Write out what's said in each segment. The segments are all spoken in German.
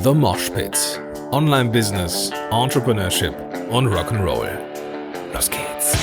The Mosh Pit. Online Business, Entrepreneurship und Rock'n'Roll. Los geht's.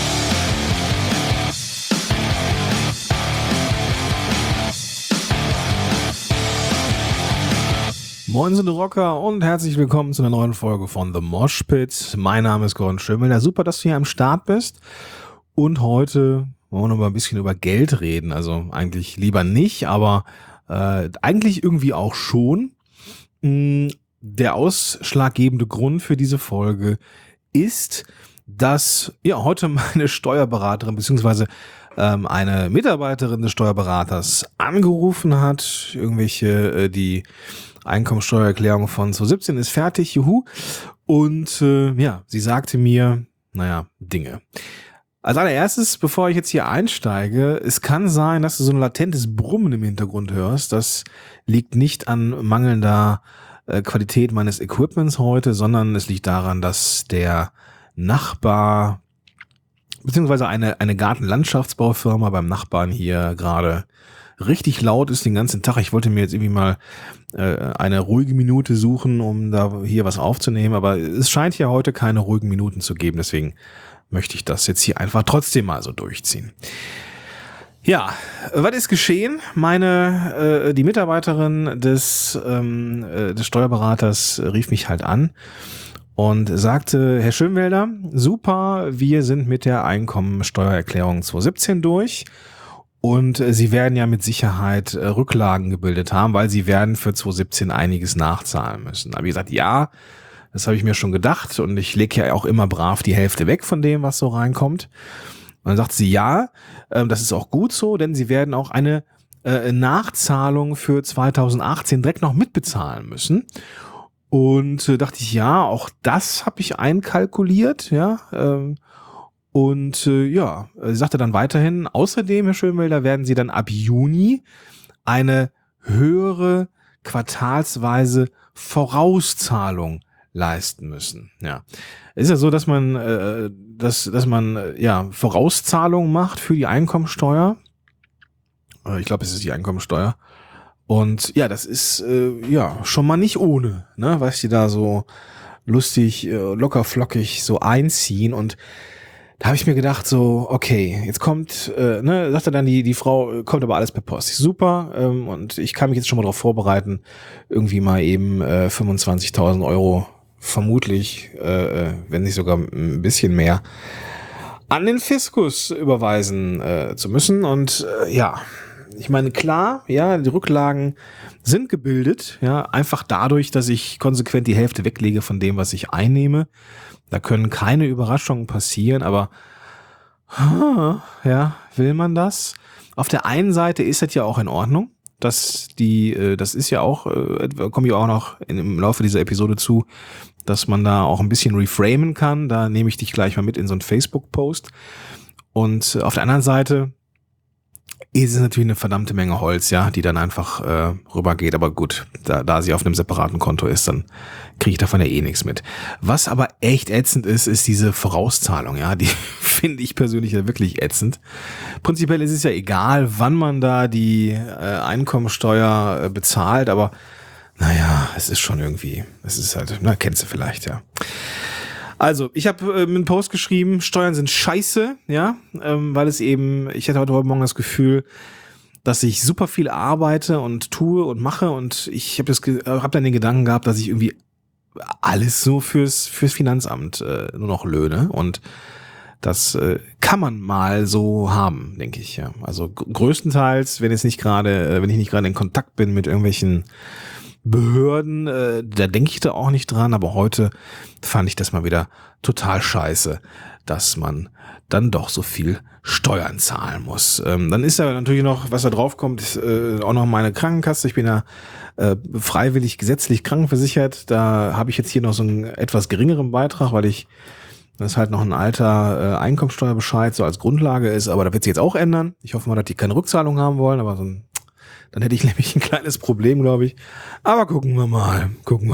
Moin sind Rocker und herzlich willkommen zu einer neuen Folge von The Mosh Pit. Mein Name ist Gordon Schönwelder. Super, dass du hier am Start bist. Und heute wollen wir noch mal ein bisschen über Geld reden. Also eigentlich lieber nicht, aber eigentlich irgendwie auch schon. Der ausschlaggebende Grund für diese Folge ist, dass heute meine Steuerberaterin bzw. eine Mitarbeiterin des Steuerberaters angerufen hat. Die Einkommensteuererklärung von 2017 ist fertig, juhu. Und sie sagte mir, Dinge. Als allererstes, bevor ich jetzt hier einsteige, es kann sein, dass du so ein latentes Brummen im Hintergrund hörst. Das liegt nicht an mangelnder Qualität meines Equipments heute, sondern es liegt daran, dass der Nachbar beziehungsweise eine Gartenlandschaftsbaufirma beim Nachbarn hier gerade richtig laut ist den ganzen Tag. Ich wollte mir jetzt irgendwie mal eine ruhige Minute suchen, um da hier was aufzunehmen, aber es scheint hier heute keine ruhigen Minuten zu geben, deswegen möchte ich das jetzt hier einfach trotzdem mal so durchziehen. Ja, was ist geschehen? Die Mitarbeiterin des Steuerberaters rief mich halt an und sagte, Herr Schönwelder, super, wir sind mit der Einkommensteuererklärung 2017 durch und Sie werden ja mit Sicherheit Rücklagen gebildet haben, weil Sie werden für 2017 einiges nachzahlen müssen. Aber ich gesagt, ja, das habe ich mir schon gedacht und ich lege ja auch immer brav die Hälfte weg von dem, was so reinkommt. Und dann sagt sie, ja, das ist auch gut so, denn Sie werden auch eine Nachzahlung für 2018 direkt noch mitbezahlen müssen. Und dachte ich, ja, auch das habe ich einkalkuliert, ja. Sie sagte dann weiterhin, außerdem, Herr Schönwelder, werden Sie dann ab Juni eine höhere quartalsweise Vorauszahlung leisten müssen. Ja, es ist ja so, dass man Vorauszahlungen macht für die Einkommensteuer. Ich glaube, es ist die Einkommensteuer. Und ja, das ist schon mal nicht ohne, ne, was die da so lustig, locker flockig so einziehen. Und da habe ich mir gedacht, so, okay, jetzt kommt, sagte dann die Frau, kommt aber alles per Post. Super, und ich kann mich jetzt schon mal darauf vorbereiten, irgendwie mal eben 25.000 Euro vermutlich, wenn nicht sogar ein bisschen mehr, an den Fiskus überweisen zu müssen. Und ich meine, klar, ja, die Rücklagen sind gebildet, ja, einfach dadurch, dass ich konsequent die Hälfte weglege von dem, was ich einnehme. Da können keine Überraschungen passieren, aber will man das? Auf der einen Seite ist das ja auch in Ordnung. Das ist ja auch, komme ich auch noch im Laufe dieser Episode zu, dass man da auch ein bisschen reframen kann. Da nehme ich dich gleich mal mit in so einen Facebook-Post. Und auf der anderen Seite ist es natürlich eine verdammte Menge Holz, ja, die dann einfach rübergeht. Aber gut, da sie auf einem separaten Konto ist, dann kriege ich davon ja eh nichts mit. Was aber echt ätzend ist diese Vorauszahlung, ja, die finde ich persönlich ja wirklich ätzend. Prinzipiell ist es ja egal, wann man da die Einkommensteuer bezahlt, aber es ist schon irgendwie, es ist halt, kennst du vielleicht, ja. Also, ich habe einen Post geschrieben, Steuern sind scheiße, ja, weil ich hatte heute Morgen das Gefühl, dass ich super viel arbeite und tue und mache und ich habe dann den Gedanken gehabt, dass ich irgendwie alles so fürs Finanzamt nur noch löhne und das kann man mal so haben, denke ich, ja. Also größtenteils, wenn ich nicht gerade in Kontakt bin mit irgendwelchen Behörden, da denke ich da auch nicht dran, aber heute fand ich das mal wieder total scheiße, dass man dann doch so viel Steuern zahlen muss. Dann ist ja natürlich noch, was da drauf kommt, auch noch meine Krankenkasse. Ich bin ja freiwillig gesetzlich krankenversichert. Da habe ich jetzt hier noch so einen etwas geringeren Beitrag, weil das halt noch ein alter Einkommensteuerbescheid so als Grundlage ist, aber da wird sich jetzt auch ändern. Ich hoffe mal, dass die keine Rückzahlung haben wollen, aber dann hätte ich nämlich ein kleines Problem, glaube ich. Aber gucken wir mal.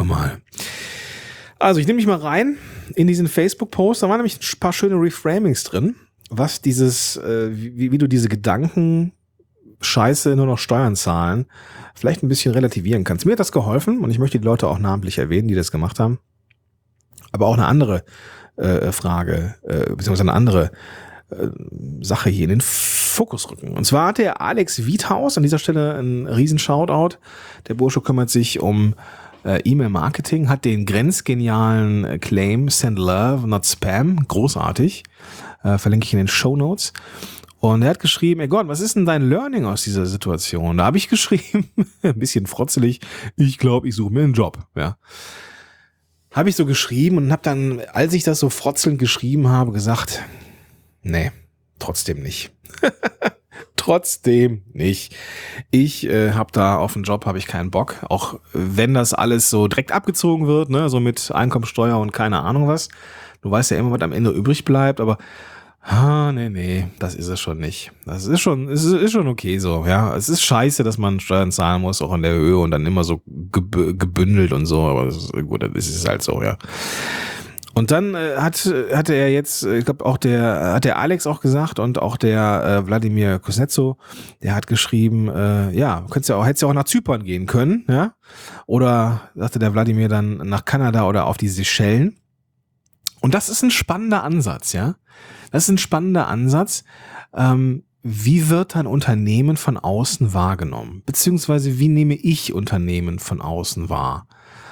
Also ich nehme mich mal rein in diesen Facebook-Post. Da waren nämlich ein paar schöne Reframings drin, was wie du diese Gedanken Scheiße nur noch Steuern zahlen, vielleicht ein bisschen relativieren kannst. Mir hat das geholfen und ich möchte die Leute auch namentlich erwähnen, die das gemacht haben. Aber auch eine andere Frage, beziehungsweise eine andere Sache hier in den Fokus rücken. Und zwar hat der Alex Wiethaus an dieser Stelle einen riesen Shoutout. Der Bursche kümmert sich um E-Mail-Marketing, hat den grenzgenialen Claim Send Love, not Spam. Großartig. Verlinke ich in den Shownotes. Und er hat geschrieben, ey Gott, was ist denn dein Learning aus dieser Situation? Da habe ich geschrieben, ein bisschen frotzelig, ich glaube, ich suche mir einen Job. Ja. Habe ich so geschrieben und habe dann, als ich das so frotzelnd geschrieben habe, gesagt, nee, trotzdem nicht. Trotzdem nicht. Ich habe da auf den Job habe ich keinen Bock. Auch wenn das alles so direkt abgezogen wird, ne, so mit Einkommensteuer und keine Ahnung was. Du weißt ja immer, was am Ende übrig bleibt, aber nee, das ist es schon nicht. Das ist schon okay so, ja. Es ist scheiße, dass man Steuern zahlen muss, auch in der Höhe und dann immer so gebündelt und so, aber das ist, gut, das ist halt so, ja. Und dann hatte er jetzt, ich glaube auch hat der Alex auch gesagt und auch der Wladimir Kuznetsov, der hat geschrieben, hättest ja auch nach Zypern gehen können, ja? Oder sagte der Wladimir dann nach Kanada oder auf die Seychellen. Und das ist ein spannender Ansatz, ja. Das ist ein spannender Ansatz. Wie wird ein Unternehmen von außen wahrgenommen? Beziehungsweise wie nehme ich Unternehmen von außen wahr?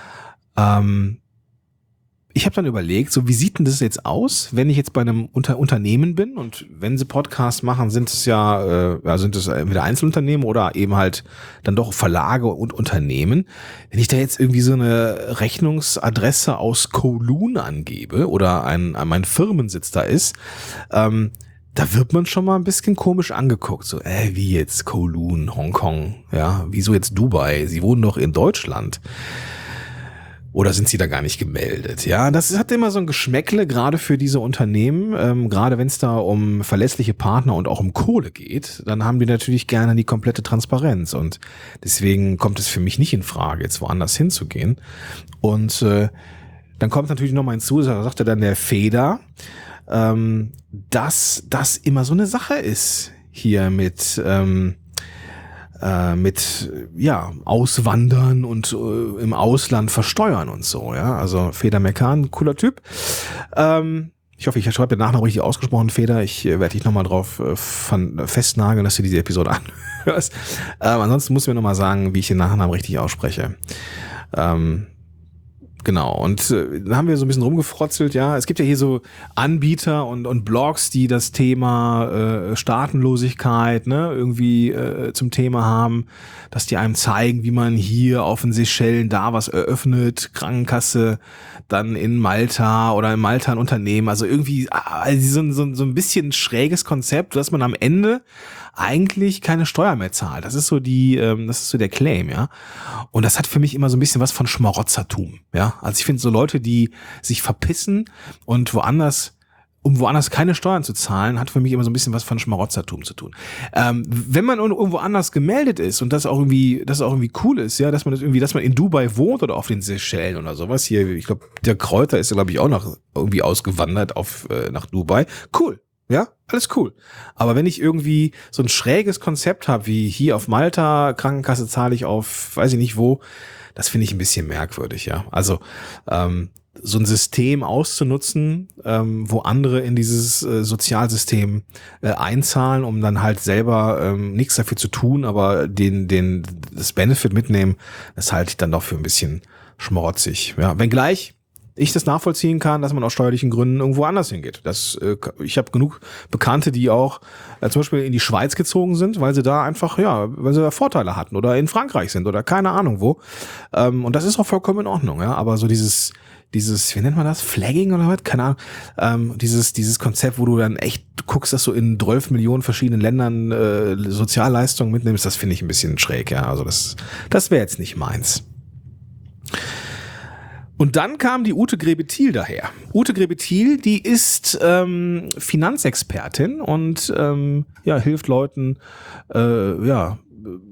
Ich habe dann überlegt, so wie sieht denn das jetzt aus, wenn ich jetzt bei einem Unternehmen bin und wenn sie Podcasts machen, sind es sind es entweder Einzelunternehmen oder eben halt dann doch Verlage und Unternehmen. Wenn ich da jetzt irgendwie so eine Rechnungsadresse aus Kowloon angebe oder mein Firmensitz da ist, da wird man schon mal ein bisschen komisch angeguckt. So, wie jetzt Kowloon, Hongkong, ja, wieso jetzt Dubai? Sie wohnen doch in Deutschland. Oder sind sie da gar nicht gemeldet? Ja, das hat immer so ein Geschmäckle, gerade für diese Unternehmen. Gerade wenn es da um verlässliche Partner und auch um Kohle geht, dann haben die natürlich gerne die komplette Transparenz. Und deswegen kommt es für mich nicht in Frage, jetzt woanders hinzugehen. Und dann kommt natürlich nochmal hinzu, da sagte dann der Feder, dass das immer so eine Sache ist hier mit Auswandern und im Ausland versteuern und so, ja. Also Feder Mekan, cooler Typ. Ich hoffe, ich schreibe den Nachnamen richtig ausgesprochen, Feder. Ich werde dich nochmal drauf festnageln, dass du diese Episode anhörst. Ansonsten musst du mir nochmal sagen, wie ich den Nachnamen richtig ausspreche. Genau, und da haben wir so ein bisschen rumgefrotzelt, ja. Es gibt ja hier so Anbieter und Blogs, die das Thema Staatenlosigkeit, ne, irgendwie zum Thema haben, dass die einem zeigen, wie man hier auf den Seychellen da was eröffnet, Krankenkasse, dann in Malta oder in Malta ein Unternehmen, also irgendwie so ein bisschen schräges Konzept, dass man am Ende eigentlich keine Steuer mehr zahlt. Das ist so der Claim, ja. Und das hat für mich immer so ein bisschen was von Schmarotzertum, ja. Also ich finde so Leute, die sich verpissen und woanders keine Steuern zu zahlen, hat für mich immer so ein bisschen was von Schmarotzertum zu tun. Wenn man irgendwo anders gemeldet ist und das auch irgendwie cool ist, ja, dass man in Dubai wohnt oder auf den Seychellen oder sowas hier, ich glaube, der Kräuter ist ja, glaube ich, auch noch irgendwie ausgewandert nach Dubai. Cool. Ja, alles cool. Aber wenn ich irgendwie so ein schräges Konzept habe, wie hier auf Malta, Krankenkasse zahle ich auf, weiß ich nicht wo, das finde ich ein bisschen merkwürdig, ja. Also so ein System auszunutzen, wo andere in dieses Sozialsystem einzahlen, um dann halt selber nichts dafür zu tun, aber das Benefit mitnehmen, das halte ich dann doch für ein bisschen schmorzig. Ja, wenngleich ich das nachvollziehen kann, dass man aus steuerlichen Gründen irgendwo anders hingeht. Ich habe genug Bekannte, die auch zum Beispiel in die Schweiz gezogen sind, weil sie da einfach, weil sie da Vorteile hatten oder in Frankreich sind oder keine Ahnung wo. Und das ist auch vollkommen in Ordnung, ja. Aber so dieses, wie nennt man das? Flagging oder was? Keine Ahnung. Dieses Konzept, wo du dann echt guckst, dass du in 12 Millionen verschiedenen Ländern Sozialleistungen mitnimmst, das finde ich ein bisschen schräg, ja. Also das wäre jetzt nicht meins. Und dann kam die Ute Grebe-Thiel daher. Ute Grebe-Thiel, die ist Finanzexpertin und hilft Leuten an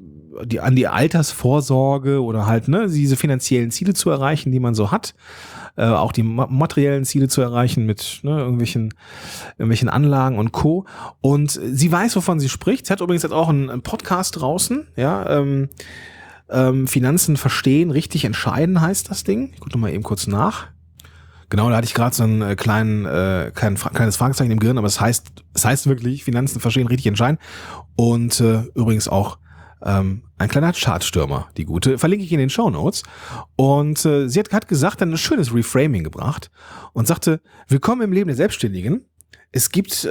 die Altersvorsorge oder halt diese finanziellen Ziele zu erreichen, die man so hat. auch die materiellen Ziele zu erreichen mit irgendwelchen Anlagen und Co. Und sie weiß, wovon sie spricht. Sie hat übrigens jetzt auch einen Podcast draußen, ja, Finanzen verstehen, richtig entscheiden heißt das Ding. Ich gucke noch mal eben kurz nach. Genau, da hatte ich gerade so ein kleines Fragezeichen im Gehirn, aber es heißt wirklich, Finanzen verstehen, richtig entscheiden. Und übrigens auch ein kleiner Chartstürmer, die gute, verlinke ich in den Shownotes. Und sie hat gesagt, dann ein schönes Reframing gebracht und sagte, willkommen im Leben der Selbstständigen. Es gibt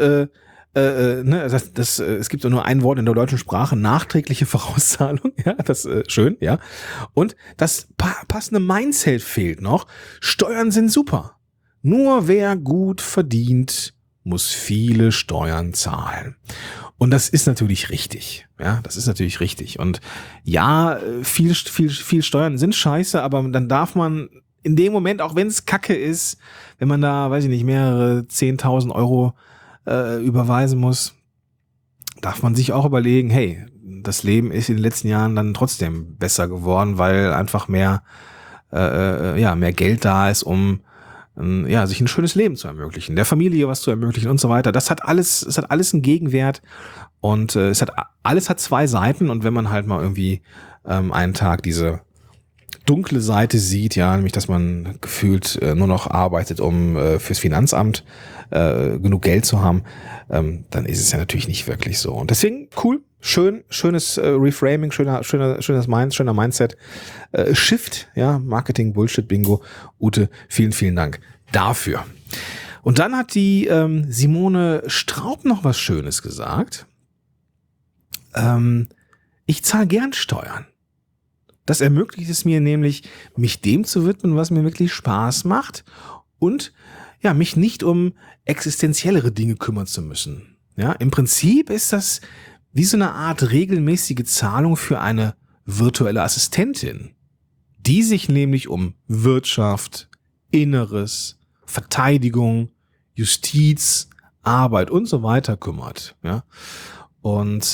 es gibt nur ein Wort in der deutschen Sprache, nachträgliche Vorauszahlung, ja, das schön, ja. Und das passende Mindset fehlt noch. Steuern sind super. Nur wer gut verdient, muss viele Steuern zahlen. Und das ist natürlich richtig, ja, das ist natürlich richtig. Und ja, viel Steuern sind scheiße, aber dann darf man in dem Moment, auch wenn es Kacke ist, wenn man da, weiß ich nicht, mehrere 10.000 Euro überweisen muss, darf man sich auch überlegen, hey, das Leben ist in den letzten Jahren dann trotzdem besser geworden, weil einfach mehr Geld da ist, um sich ein schönes Leben zu ermöglichen, der Familie was zu ermöglichen und so weiter. Es hat alles einen Gegenwert und alles hat zwei Seiten und wenn man halt mal irgendwie einen Tag diese dunkle Seite sieht, ja, nämlich, dass man gefühlt nur noch arbeitet, um fürs Finanzamt genug Geld zu haben, dann ist es ja natürlich nicht wirklich so. Und deswegen cool, schönes Reframing, schöner Mindset, Shift, ja, Marketing, Bullshit, Bingo. Ute, vielen Dank dafür. Und dann hat die Simone Straub noch was Schönes gesagt. Ich zahle gern Steuern. Das ermöglicht es mir nämlich, mich dem zu widmen, was mir wirklich Spaß macht und ja, mich nicht um existenziellere Dinge kümmern zu müssen. Ja, im Prinzip ist das wie so eine Art regelmäßige Zahlung für eine virtuelle Assistentin, die sich nämlich um Wirtschaft, Inneres, Verteidigung, Justiz, Arbeit und so weiter kümmert. Ja, und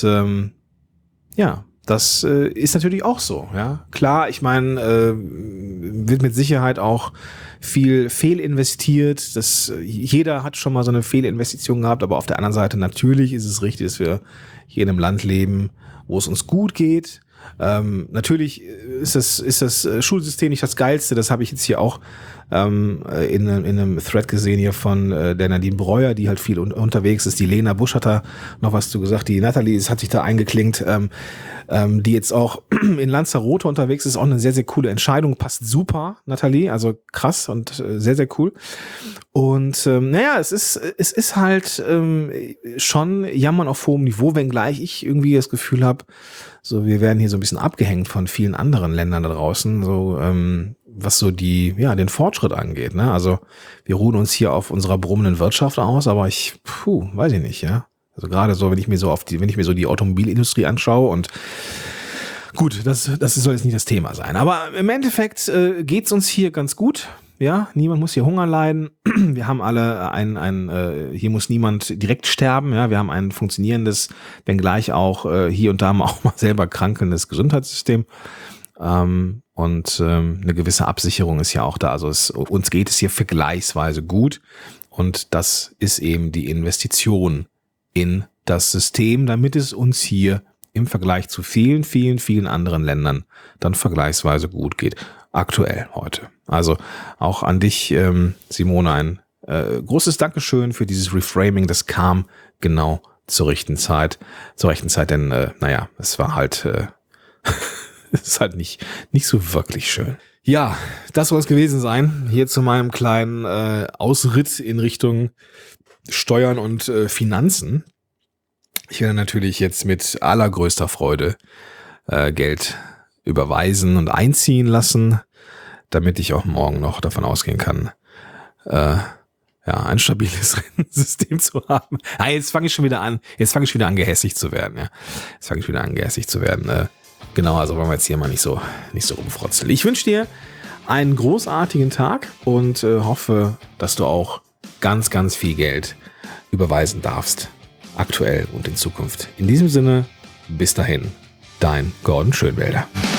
das ist natürlich auch so, ja. Klar, ich meine, wird mit Sicherheit auch viel fehlinvestiert. Jeder hat schon mal so eine Fehlinvestition gehabt, aber auf der anderen Seite natürlich ist es richtig, dass wir hier in einem Land leben, wo es uns gut geht. Natürlich ist das Schulsystem nicht das Geilste, das habe ich jetzt hier auch in einem Thread gesehen hier von der Nadine Breuer, die halt viel unterwegs ist. Die Lena Busch hat da noch was zu gesagt, die Nathalie hat sich da eingeklinkt, die jetzt auch in Lanzarote unterwegs ist, auch eine sehr, sehr coole Entscheidung, passt super, Nathalie, also krass und sehr, sehr cool. Und es ist halt schon Jammern auf hohem Niveau, wenngleich ich irgendwie das Gefühl habe, so wir werden hier so ein bisschen abgehängt von vielen anderen Ländern da draußen, so was so den Fortschritt angeht, ne? Also wir ruhen uns hier auf unserer brummenden Wirtschaft aus, aber weiß ich nicht, ja. Also gerade so, wenn ich mir so die Automobilindustrie anschaue und gut, das soll jetzt nicht das Thema sein, aber im Endeffekt geht's uns hier ganz gut. Ja, niemand muss hier Hunger leiden. Wir haben alle hier muss niemand direkt sterben. Ja, wir haben ein funktionierendes, wenngleich auch hier und da auch mal selber krankendes Gesundheitssystem. Und eine gewisse Absicherung ist ja auch da. Also uns geht es hier vergleichsweise gut. Und das ist eben die Investition in das System, damit es uns hier im Vergleich zu vielen, vielen, vielen anderen Ländern dann vergleichsweise gut geht. Aktuell heute. Also auch an dich, Simone, ein großes Dankeschön für dieses Reframing. Das kam genau zur rechten Zeit, denn es war halt es ist halt nicht so wirklich schön. Ja, das soll es gewesen sein. Hier zu meinem kleinen Ausritt in Richtung Steuern und Finanzen. Ich werde natürlich jetzt mit allergrößter Freude Geld überweisen und einziehen lassen, damit ich auch morgen noch davon ausgehen kann, ein stabiles Rentensystem zu haben. Jetzt fange ich schon wieder an gehässig zu werden. Ja. Genau, also wollen wir jetzt hier mal nicht so rumfrotzeln. Ich wünsche dir einen großartigen Tag und hoffe, dass du auch ganz, ganz viel Geld überweisen darfst. Aktuell und in Zukunft. In diesem Sinne, bis dahin, dein Gordon Schönwälder.